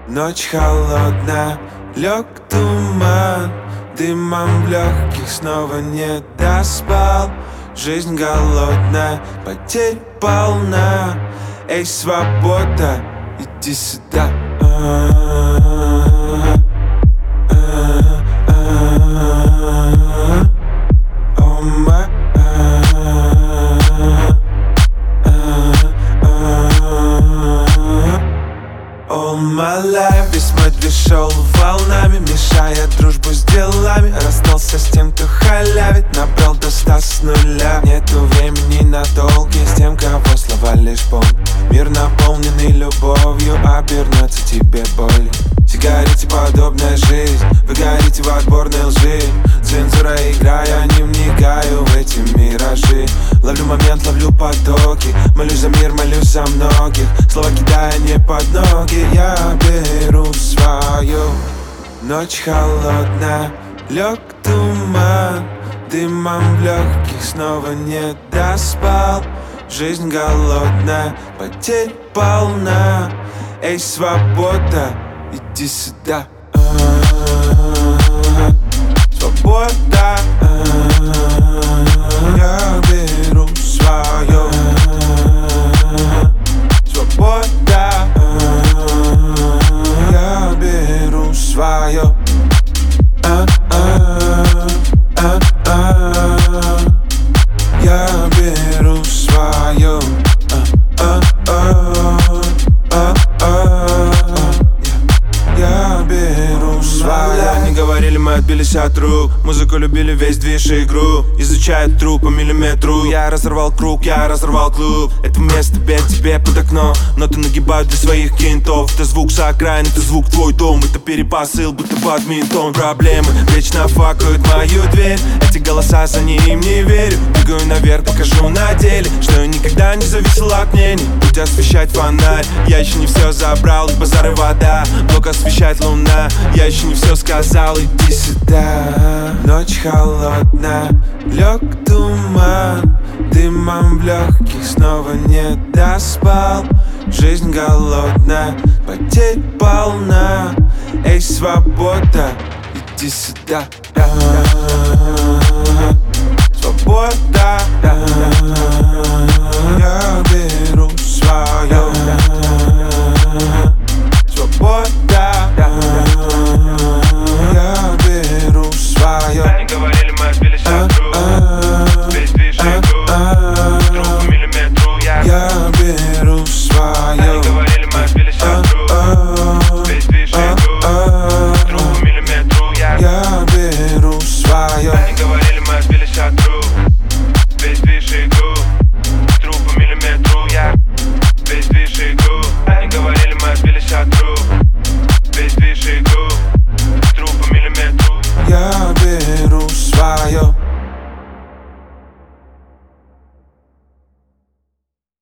Ночь холодная, лег туман, дымом в легких снова не доспал. Жизнь голодная, потерь полна. Эй, свобода, иди сюда. All my life, весь мой движ шел волнами, мешая дружбу с делами. Расстался с тем, кто халявит, набрал до 100 с нуля. Нету времени на толки с тем, кого слова лишь помнят. Мир, наполненный любовью, обернется тебе болью. Сигарете подобная жизнь, вы горите в отборной лжи. Цензура игра, я не вникаю в эти миражи. Ловлю момент, ловлю потоки, молюсь за мир, молюсь за многих. Слова кидая не под ноги, я беру свою. Ночь холодная, лег туман, дымом в легких снова не доспал. Жизнь голодная, потерь полна. Эй, свобода, иди сюда. Свобода, я беру свое. Свобода, я беру свое. Я беру свое. Я беру свое. Не говорили, мы отбились от рук. Музыку любили, весь движ и игру. Изучают труп по миллиметру. Я разорвал круг, я разорвал клуб. Это место бед тебе под окно, но ты нагибают для своих кентов. Это звук с окраин, это звук твой дом. Это перепосыл, будто бадминтон. Проблемы вечно факают мою дверь. Эти голоса, за ним не верю. Двигаю наверх, покажу на деле, что я никогда не зависел от мнений. Будь освещать фонарь, я еще не все забрал. Из базары вода, блок освещает луна. Я еще не все сказал, иди сюда. Ночь холодная, лег туман, дымом в легких снова не доспал. Жизнь голодная, потерь полна. Эй, свобода, иди сюда. Свобода, я